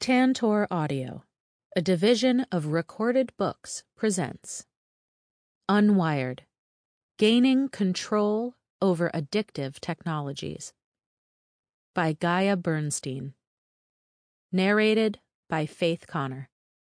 Tantor Audio, a division of Recorded Books, presents Unwired, Gaining Control Over Addictive Technologies by Gaia Bernstein. Narrated by Faith Connor.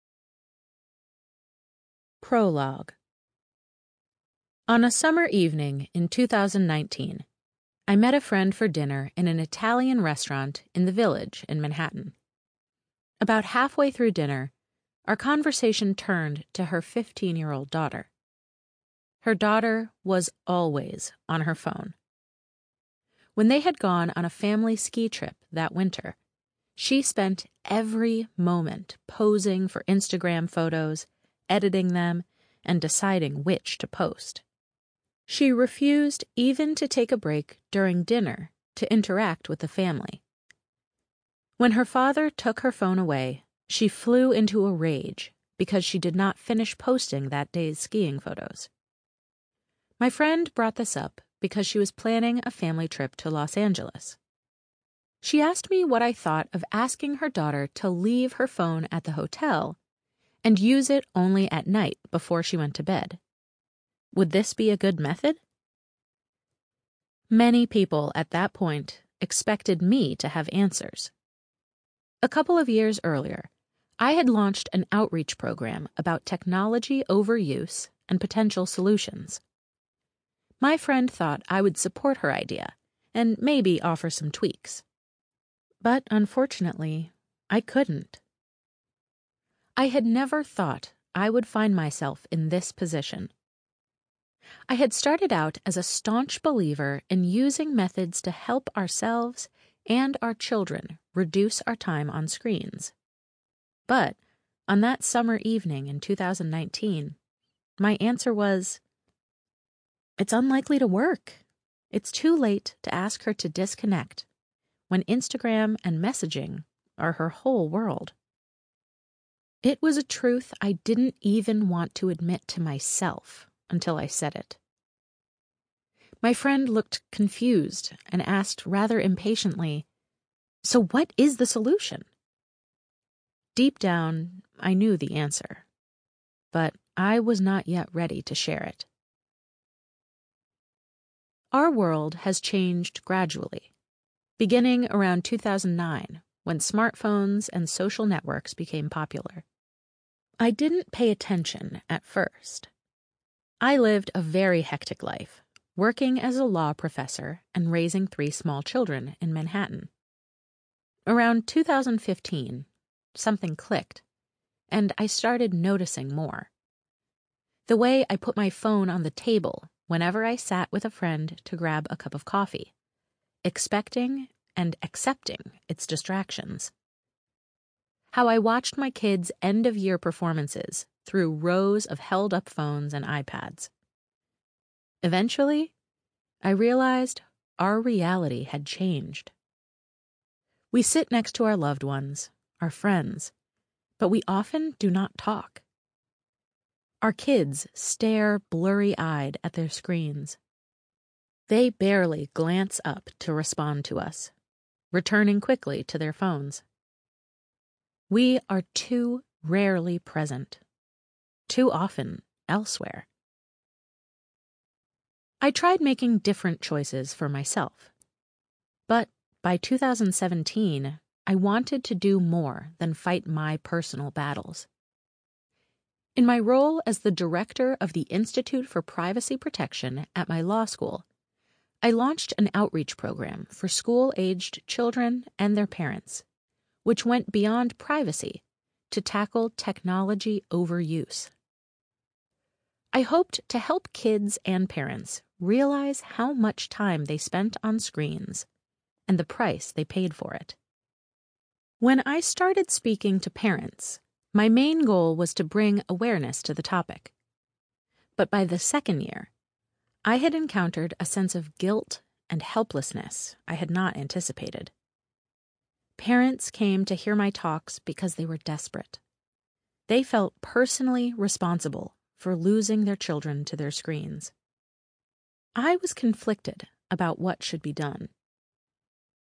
Prologue. On a summer evening in 2019, I met a friend for dinner in an Italian restaurant in the Village in Manhattan. About halfway through dinner, our conversation turned to her 15-year-old daughter. Her daughter was always on her phone. When they had gone on a family ski trip that winter, she spent every moment posing for Instagram photos, editing them, and deciding which to post. She refused even to take a break during dinner to interact with the family. When her father took her phone away, she flew into a rage because she did not finish posting that day's skiing photos. My friend brought this up because she was planning a family trip to Los Angeles. She asked me what I thought of asking her daughter to leave her phone at the hotel and use it only at night before she went to bed. Would this be a good method? Many people at that point expected me to have answers. A couple of years earlier, I had launched an outreach program about technology overuse and potential solutions. My friend thought I would support her idea and maybe offer some tweaks. But unfortunately, I couldn't. I had never thought I would find myself in this position. I had started out as a staunch believer in using methods to help ourselves and our children reduce our time on screens. But on that summer evening in 2019, my answer was, it's unlikely to work. It's too late to ask her to disconnect when Instagram and messaging are her whole world. It was a truth I didn't even want to admit to myself until I said it. My friend looked confused and asked rather impatiently, "So what is the solution?" Deep down, I knew the answer, but I was not yet ready to share it. Our world has changed gradually, beginning around 2009 when smartphones and social networks became popular. I didn't pay attention at first. I lived a very hectic life, working as a law professor and raising 3 small children in Manhattan. Around 2015, something clicked, and I started noticing more. The way I put my phone on the table whenever I sat with a friend to grab a cup of coffee, expecting and accepting its distractions. How I watched my kids' end-of-year performances through rows of held-up phones and iPads. Eventually, I realized our reality had changed. We sit next to our loved ones, our friends, but we often do not talk. Our kids stare blurry-eyed at their screens. They barely glance up to respond to us, returning quickly to their phones. We are too rarely present, too often elsewhere. I tried making different choices for myself, but by 2017, I wanted to do more than fight my personal battles. In my role as the director of the Institute for Privacy Protection at my law school, I launched an outreach program for school-aged children and their parents, which went beyond privacy to tackle technology overuse. I hoped to help kids and parents realize how much time they spent on screens and the price they paid for it. When I started speaking to parents, my main goal was to bring awareness to the topic. But by the second year, I had encountered a sense of guilt and helplessness I had not anticipated. Parents came to hear my talks because they were desperate. They felt personally responsible for losing their children to their screens. I was conflicted about what should be done.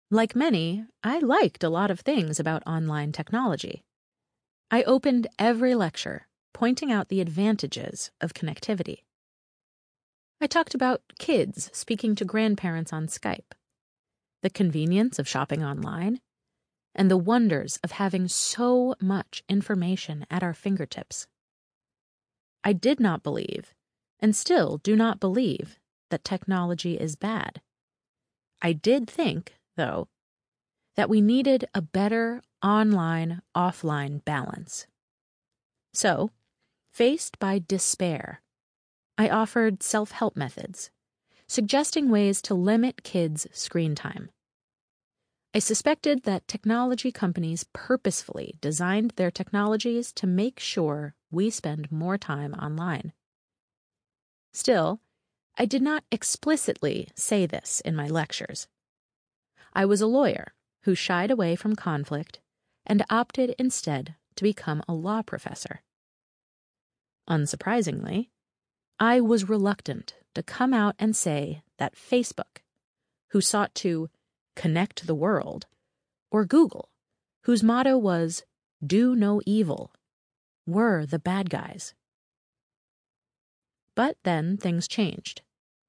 Like many, I liked a lot of things about online technology. I opened every lecture, pointing out the advantages of connectivity. I talked about kids speaking to grandparents on Skype, the convenience of shopping online, and the wonders of having so much information at our fingertips. I did not believe, and still do not believe, that technology is bad. I did think, though, that we needed a better online-offline balance. So, faced by despair, I offered self-help methods, suggesting ways to limit kids' screen time. I suspected that technology companies purposefully designed their technologies to make sure we spend more time online. Still, I did not explicitly say this in my lectures. I was a lawyer who shied away from conflict and opted instead to become a law professor. Unsurprisingly, I was reluctant to come out and say that Facebook, who sought to connect the world, or Google, whose motto was "do no evil," were the bad guys. But then things changed.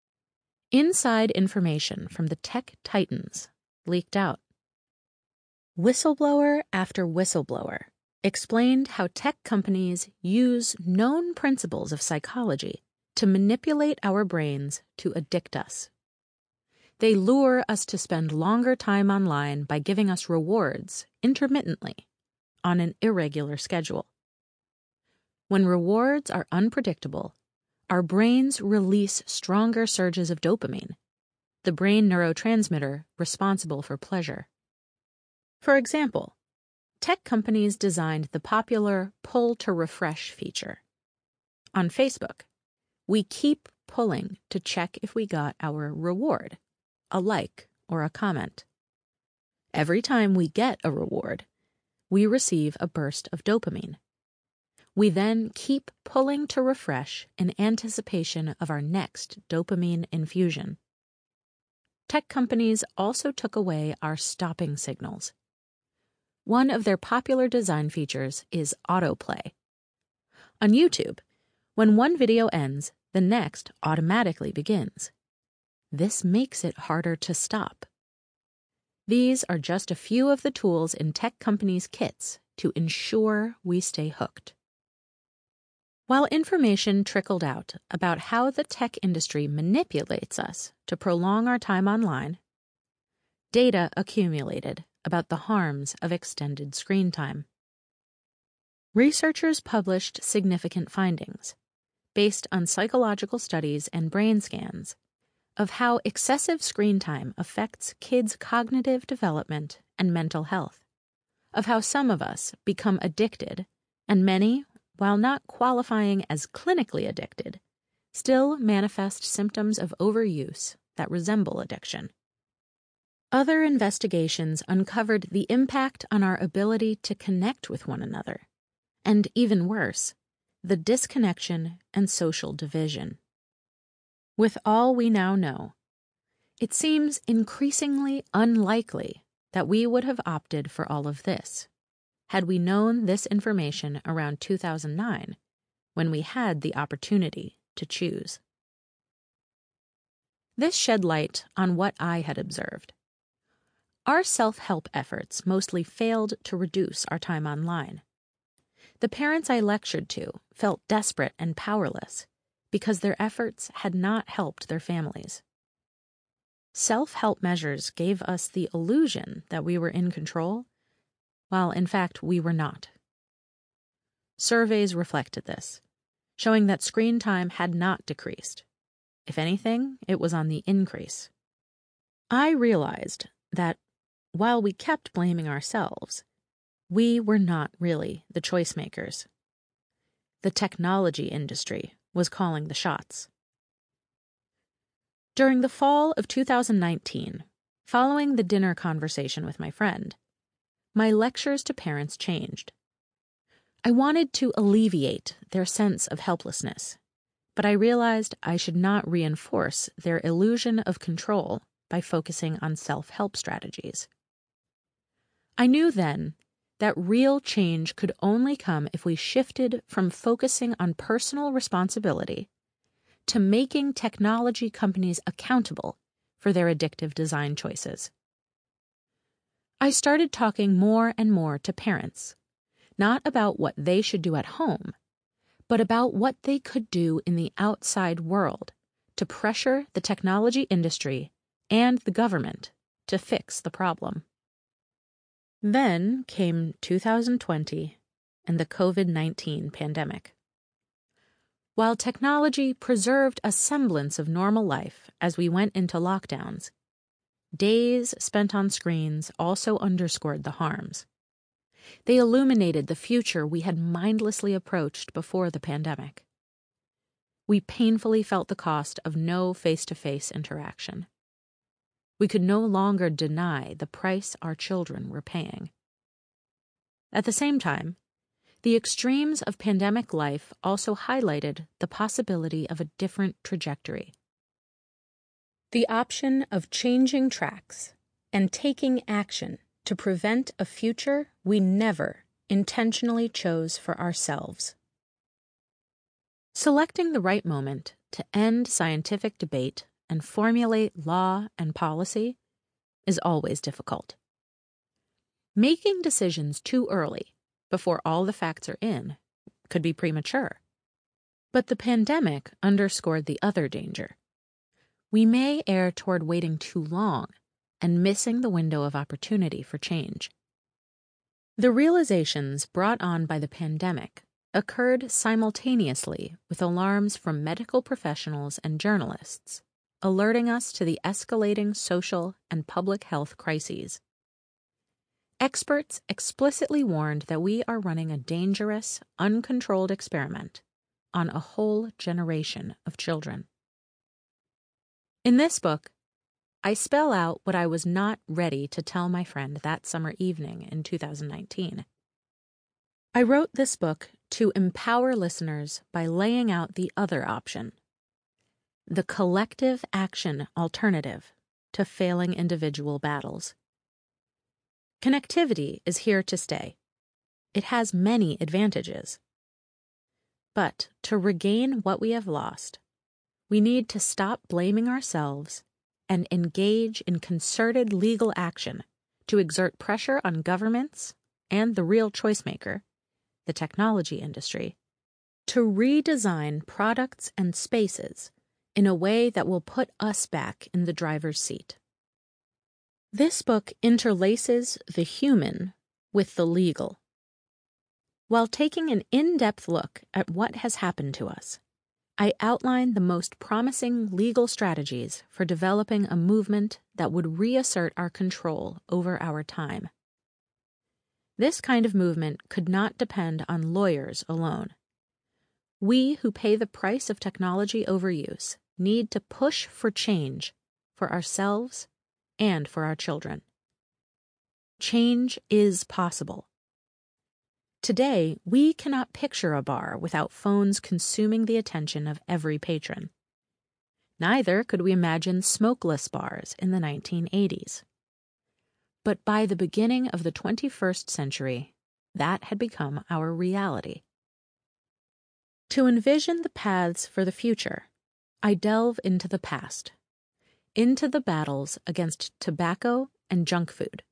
Inside information from the tech titans leaked out. Whistleblower after whistleblower explained how tech companies use known principles of psychology to manipulate our brains to addict us. They lure us to spend longer time online by giving us rewards intermittently on an irregular schedule. When rewards are unpredictable, our brains release stronger surges of dopamine, the brain neurotransmitter responsible for pleasure. For example, tech companies designed the popular pull to refresh feature. On Facebook, we keep pulling to check if we got our reward, a like or a comment. Every time we get a reward, we receive a burst of dopamine. We then keep pulling to refresh in anticipation of our next dopamine infusion. Tech companies also took away our stopping signals. One of their popular design features is autoplay. On YouTube, when one video ends, the next automatically begins. This makes it harder to stop. These are just a few of the tools in tech companies' kits to ensure we stay hooked. While information trickled out about how the tech industry manipulates us to prolong our time online, data accumulated about the harms of extended screen time. Researchers published significant findings, based on psychological studies and brain scans, of how excessive screen time affects kids' cognitive development and mental health, of how some of us become addicted, and many, while not qualifying as clinically addicted, still manifest symptoms of overuse that resemble addiction. Other investigations uncovered the impact on our ability to connect with one another, and even worse, the disconnection and social division. With all we now know, it seems increasingly unlikely that we would have opted for all of this had we known this information around 2009, when we had the opportunity to choose. This shed light on what I had observed. Our self-help efforts mostly failed to reduce our time online. The parents I lectured to felt desperate and powerless because their efforts had not helped their families. Self-help measures gave us the illusion that we were in control, while in fact we were not. Surveys reflected this, showing that screen time had not decreased. If anything, it was on the increase. I realized that, while we kept blaming ourselves, we were not really the choice makers. The technology industry was calling the shots. During the fall of 2019, following the dinner conversation with my friend, my lectures to parents changed. I wanted to alleviate their sense of helplessness, but I realized I should not reinforce their illusion of control by focusing on self-help strategies. I knew then that real change could only come if we shifted from focusing on personal responsibility to making technology companies accountable for their addictive design choices. I started talking more and more to parents, not about what they should do at home, but about what they could do in the outside world to pressure the technology industry and the government to fix the problem. Then came 2020 and the COVID-19 pandemic. While technology preserved a semblance of normal life as we went into lockdowns, days spent on screens also underscored the harms. They illuminated the future we had mindlessly approached before the pandemic. We painfully felt the cost of no face-to-face interaction. We could no longer deny the price our children were paying. At the same time, the extremes of pandemic life also highlighted the possibility of a different trajectory. The option of changing tracks and taking action to prevent a future we never intentionally chose for ourselves. Selecting the right moment to end scientific debate and formulate law and policy is always difficult. Making decisions too early, before all the facts are in, could be premature. But the pandemic underscored the other danger. We may err toward waiting too long and missing the window of opportunity for change. The realizations brought on by the pandemic occurred simultaneously with alarms from medical professionals and journalists, alerting us to the escalating social and public health crises. Experts explicitly warned that we are running a dangerous, uncontrolled experiment on a whole generation of children. In this book, I spell out what I was not ready to tell my friend that summer evening in 2019. I wrote this book to empower listeners by laying out the other option, the collective action alternative to failing individual battles. Connectivity is here to stay. It has many advantages. But to regain what we have lost, we need to stop blaming ourselves and engage in concerted legal action to exert pressure on governments and the real choice maker, the technology industry, to redesign products and spaces in a way that will put us back in the driver's seat. This book interlaces the human with the legal. While taking an in-depth look at what has happened to us, I outline the most promising legal strategies for developing a movement that would reassert our control over our time. This kind of movement could not depend on lawyers alone. We who pay the price of technology overuse need to push for change for ourselves and for our children. Change is possible. Today, we cannot picture a bar without phones consuming the attention of every patron. Neither could we imagine smokeless bars in the 1980s. But by the beginning of the 21st century, that had become our reality. To envision the paths for the future, I delve into the past, into the battles against tobacco and junk food.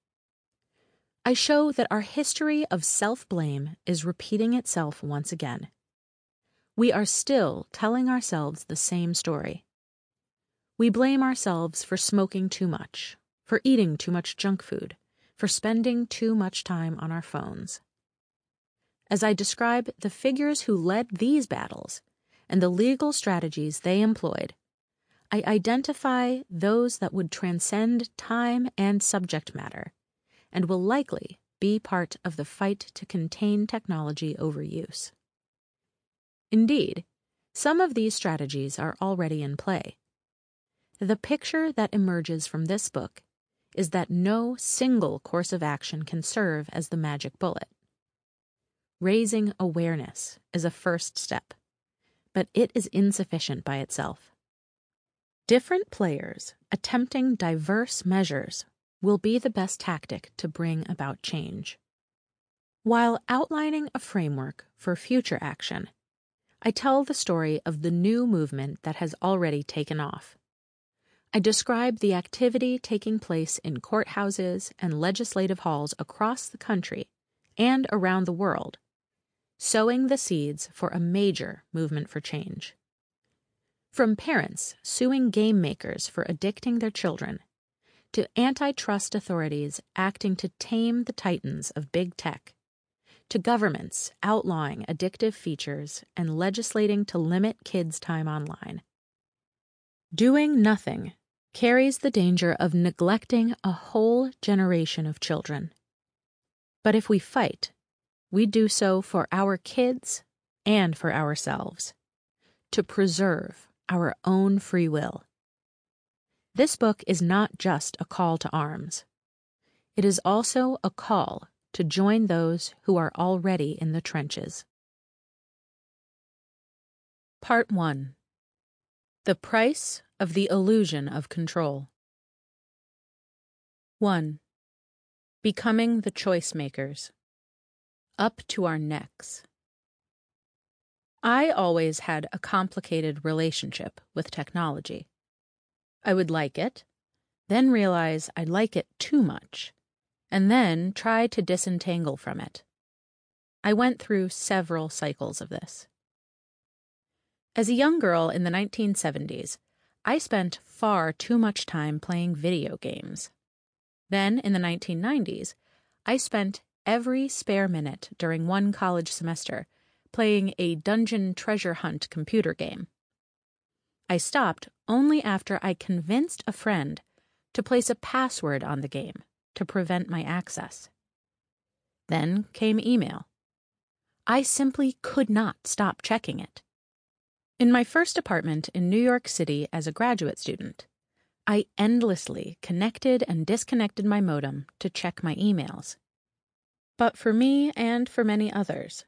I show that our history of self-blame is repeating itself once again. We are still telling ourselves the same story. We blame ourselves for smoking too much, for eating too much junk food, for spending too much time on our phones. As I describe the figures who led these battles and the legal strategies they employed, I identify those that would transcend time and subject matter and will likely be part of the fight to contain technology overuse. Indeed, some of these strategies are already in play. The picture that emerges from this book is that no single course of action can serve as the magic bullet. Raising awareness is a first step, but it is insufficient by itself. Different players attempting diverse measures will be the best tactic to bring about change. While outlining a framework for future action, I tell the story of the new movement that has already taken off. I describe the activity taking place in courthouses and legislative halls across the country and around the world, sowing the seeds for a major movement for change. From parents suing game makers for addicting their children, to antitrust authorities acting to tame the titans of big tech, to governments outlawing addictive features and legislating to limit kids' time online. Doing nothing carries the danger of neglecting a whole generation of children. But if we fight, we do so for our kids and for ourselves, to preserve our own free will. This book is not just a call to arms. It is also a call to join those who are already in the trenches. Part 1. The Price of the Illusion of Control. 1. Becoming the choice makers. Up to our necks. I always had a complicated relationship with technology. I would like it, then realize I like it too much, and then try to disentangle from it. I went through several cycles of this. As a young girl in the 1970s, I spent far too much time playing video games. Then, in the 1990s, I spent every spare minute during one college semester playing a dungeon treasure hunt computer game. I stopped only after I convinced a friend to place a password on the game to prevent my access. Then came email. I simply could not stop checking it. In my first apartment in New York City as a graduate student, I endlessly connected and disconnected my modem to check my emails. But for me and for many others,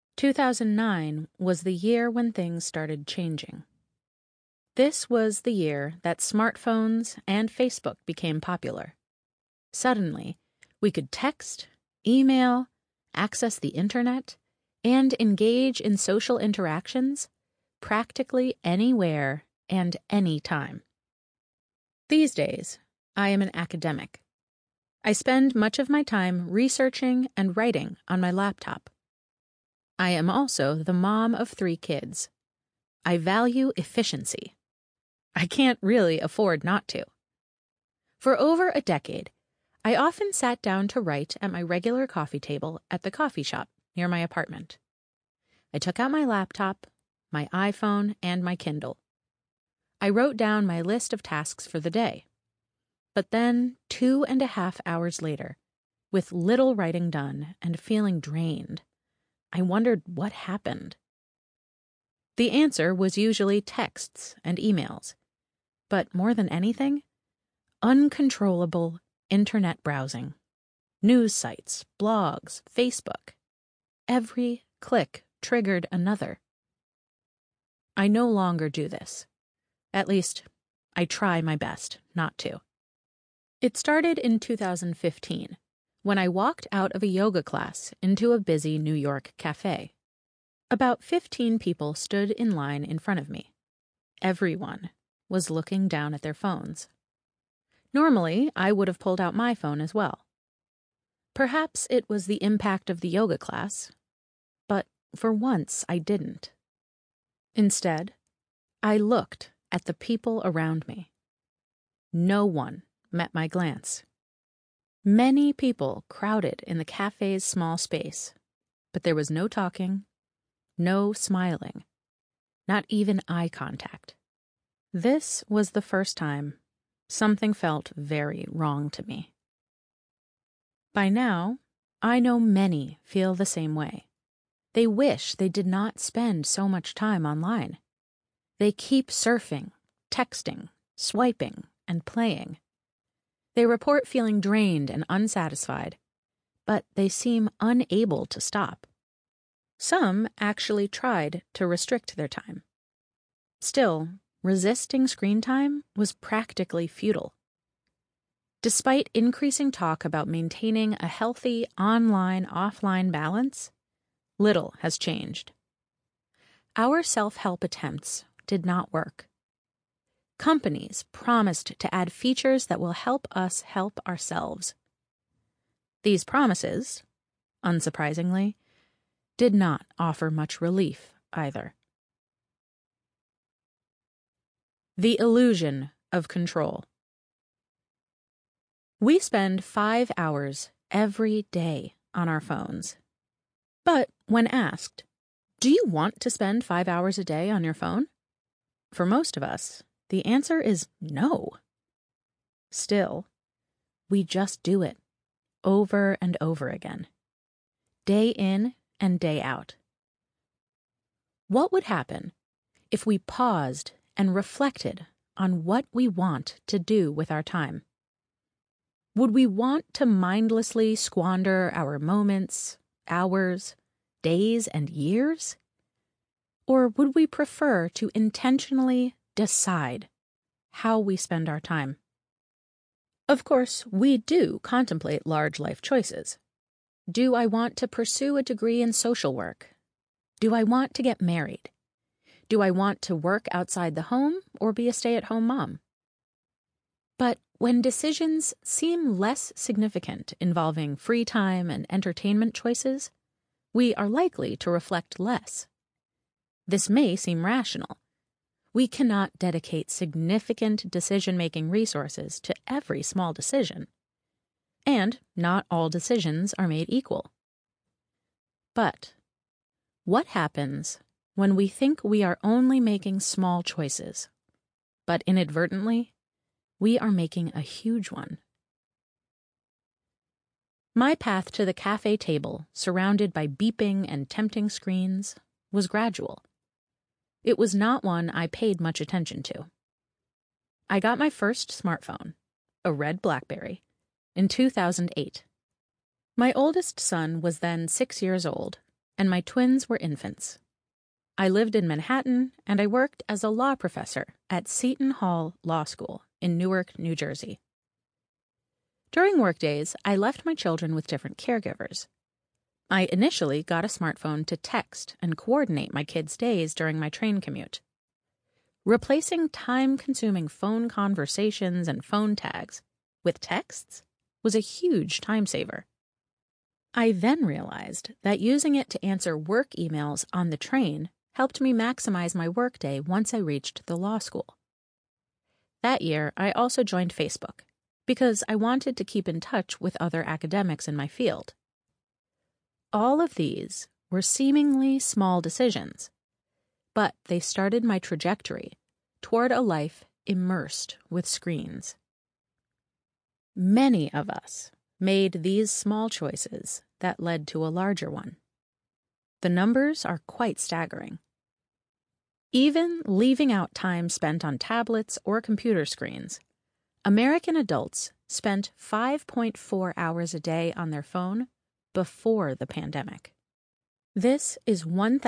2009 was the year when things started changing. This was the year that smartphones and Facebook became popular. Suddenly, we could text, email, access the internet, and engage in social interactions practically anywhere and any time. These days, I am an academic. I spend much of my time researching and writing on my laptop. I am also the mom of 3 kids. I value efficiency. I can't really afford not to. For over a decade, I often sat down to write at my regular coffee table at the coffee shop near my apartment. I took out my laptop, my iPhone, and my Kindle. I wrote down my list of tasks for the day. But then, 2.5 hours later, with little writing done and feeling drained, I wondered what happened. The answer was usually texts and emails. But more than anything, uncontrollable internet browsing. News sites, blogs, Facebook. Every click triggered another. I no longer do this. At least, I try my best not to. It started in 2015, when I walked out of a yoga class into a busy New York cafe. About 15 people stood in line in front of me. Everyone was looking down at their phones. Normally, I would have pulled out my phone as well. Perhaps it was the impact of the yoga class, but for once I didn't. Instead, I looked at the people around me. No one met my glance. Many people crowded in the cafe's small space, but there was no talking, no smiling, not even eye contact. This was the first time something felt very wrong to me. By now, I know many feel the same way. They wish they did not spend so much time online. They keep surfing, texting, swiping, and playing. They report feeling drained and unsatisfied, but they seem unable to stop. Some actually tried to restrict their time. Still, resisting screen time was practically futile. Despite increasing talk about maintaining a healthy online-offline balance, little has changed. Our self-help attempts did not work. Companies promised to add features that will help us help ourselves. These promises, unsurprisingly, did not offer much relief either. The illusion of control. We spend 5 hours every day on our phones. But when asked, do you want to spend 5 hours a day on your phone? For most of us, the answer is no. Still, we just do it over and over again, day in and day out. What would happen if we paused and reflected on what we want to do with our time? Would we want to mindlessly squander our moments, hours, days, and years? Or would we prefer to intentionally decide how we spend our time? Of course, we do contemplate large life choices. Do I want to pursue a degree in social work? Do I want to get married? Do I want to work outside the home or be a stay-at-home mom? But when decisions seem less significant involving free time and entertainment choices, we are likely to reflect less. This may seem rational. We cannot dedicate significant decision-making resources to every small decision. And not all decisions are made equal. But what happens when we think we are only making small choices, but inadvertently, we are making a huge one? My path to the cafe table, surrounded by beeping and tempting screens, was gradual. It was not one I paid much attention to. I got my first smartphone, a red BlackBerry, in 2008. My oldest son was then 6 years old, and my twins were infants. I lived in Manhattan, and I worked as a law professor at Seton Hall Law School in Newark, New Jersey. During workdays, I left my children with different caregivers. I initially got a smartphone to text and coordinate my kids' days during my train commute. Replacing time-consuming phone conversations and phone tags with texts was a huge time saver. I then realized that using it to answer work emails on the train helped me maximize my workday once I reached the law school. That year, I also joined Facebook because I wanted to keep in touch with other academics in my field. All of these were seemingly small decisions, but they started my trajectory toward a life immersed with screens. Many of us made these small choices that led to a larger one. The numbers are quite staggering. Even leaving out time spent on tablets or computer screens, American adults spent 5.4 hours a day on their phone before the pandemic. This is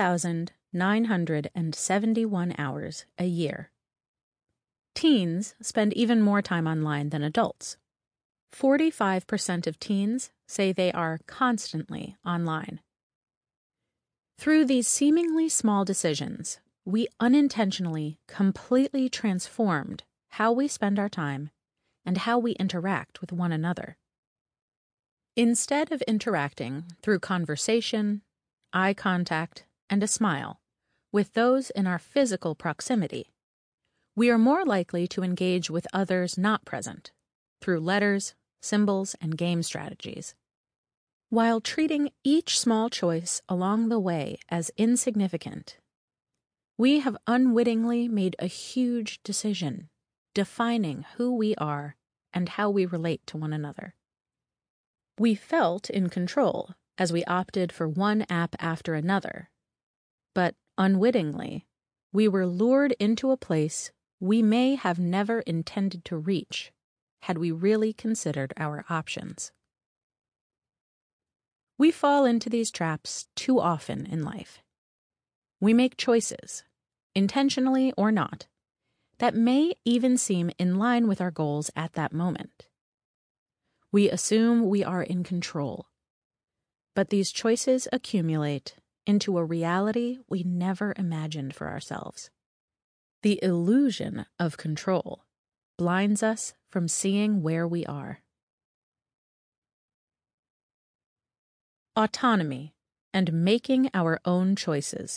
1,971 hours a year. Teens spend even more time online than adults. 45% of teens say they are constantly online. Through these seemingly small decisions, we unintentionally completely transformed how we spend our time and how we interact with one another. Instead of interacting through conversation, eye contact, and a smile with those in our physical proximity, we are more likely to engage with others not present through letters, symbols, and game strategies. While treating each small choice along the way as insignificant, we have unwittingly made a huge decision, defining who we are and how we relate to one another. We felt in control as we opted for one app after another, but unwittingly, we were lured into a place we may have never intended to reach had we really considered our options. We fall into these traps too often in life. We make choices, intentionally or not, that may even seem in line with our goals at that moment. We assume we are in control. But these choices accumulate into a reality we never imagined for ourselves. The illusion of control blinds us from seeing where we are. Autonomy and making our own choices.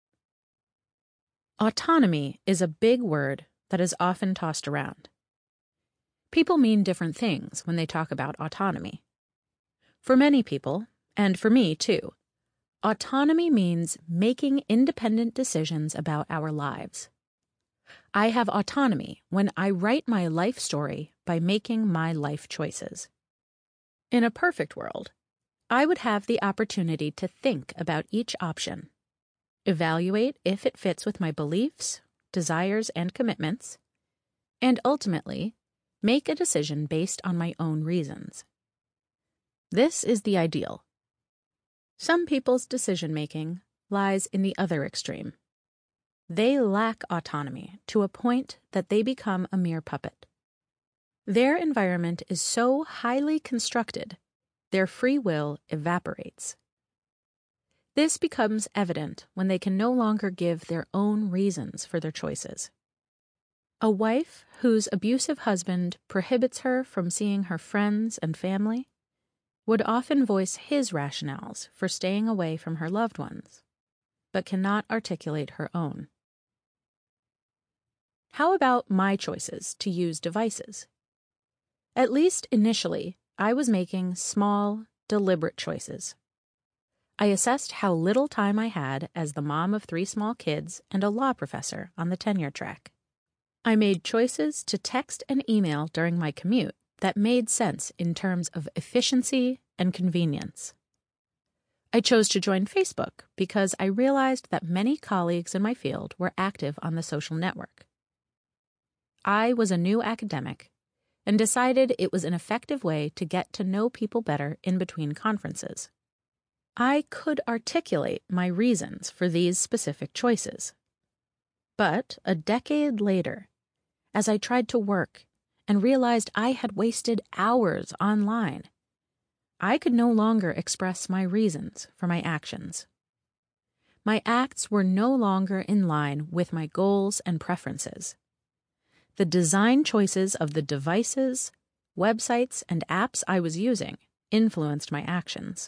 Autonomy is a big word that is often tossed around. People mean different things when they talk about autonomy. For many people, and for me too, autonomy means making independent decisions about our lives. I have autonomy when I write my life story by making my life choices. In a perfect world, I would have the opportunity to think about each option, evaluate if it fits with my beliefs, desires, and commitments, and ultimately make a decision based on my own reasons. This is the ideal. Some people's decision-making lies in the other extreme. They lack autonomy to a point that they become a mere puppet. Their environment is so highly constructed, their free will evaporates. This becomes evident when they can no longer give their own reasons for their choices. A wife whose abusive husband prohibits her from seeing her friends and family would often voice his rationales for staying away from her loved ones, but cannot articulate her own. How about my choices to use devices? At least initially, I was making small, deliberate choices. I assessed how little time I had as the mom of 3 small kids and a law professor on the tenure track. I made choices to text and email during my commute that made sense in terms of efficiency and convenience. I chose to join Facebook because I realized that many colleagues in my field were active on the social network. I was a new academic and decided it was an effective way to get to know people better in between conferences. I could articulate my reasons for these specific choices. But a decade later, as I tried to work and realized I had wasted hours online, I could no longer express my reasons for my actions. My acts were no longer in line with my goals and preferences. The design choices of the devices, websites, and apps I was using influenced my actions.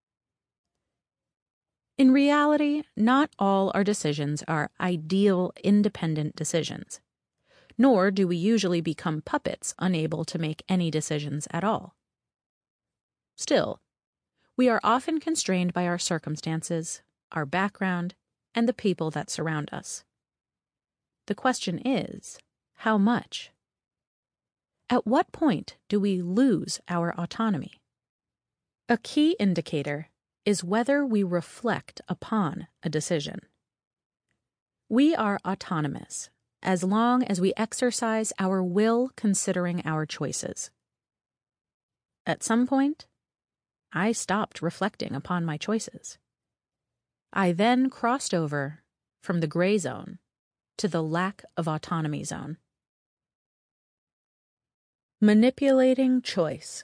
In reality, not all our decisions are ideal, independent decisions, nor do we usually become puppets unable to make any decisions at all. Still, we are often constrained by our circumstances, our background, and the people that surround us. The question is, how much? At what point do we lose our autonomy? A key indicator is whether we reflect upon a decision. We are autonomous as long as we exercise our will considering our choices. At some point, I stopped reflecting upon my choices. I then crossed over from the gray zone to the lack of autonomy zone. Manipulating choice.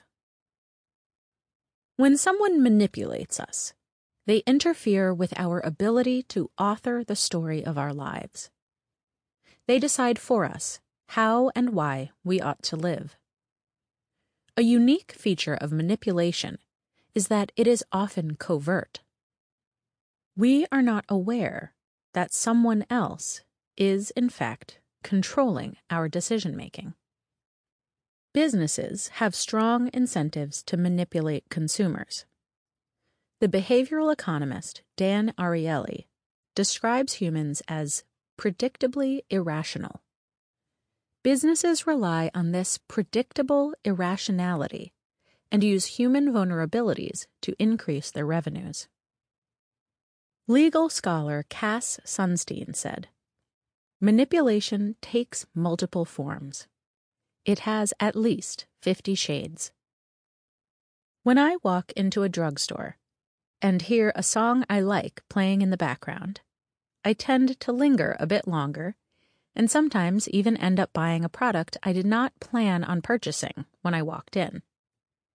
When someone manipulates us, they interfere with our ability to author the story of our lives. They decide for us how and why we ought to live. A unique feature of manipulation is that it is often covert. We are not aware that someone else is, in fact, controlling our decision-making. Businesses have strong incentives to manipulate consumers. The behavioral economist Dan Ariely describes humans as predictably irrational. Businesses rely on this predictable irrationality and use human vulnerabilities to increase their revenues. Legal scholar Cass Sunstein said, "Manipulation takes multiple forms. It has at least 50 shades." When I walk into a drugstore and hear a song I like playing in the background, I tend to linger a bit longer and sometimes even end up buying a product I did not plan on purchasing when I walked in.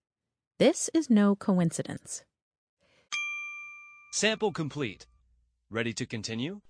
This is no coincidence. Sample complete. Ready to continue?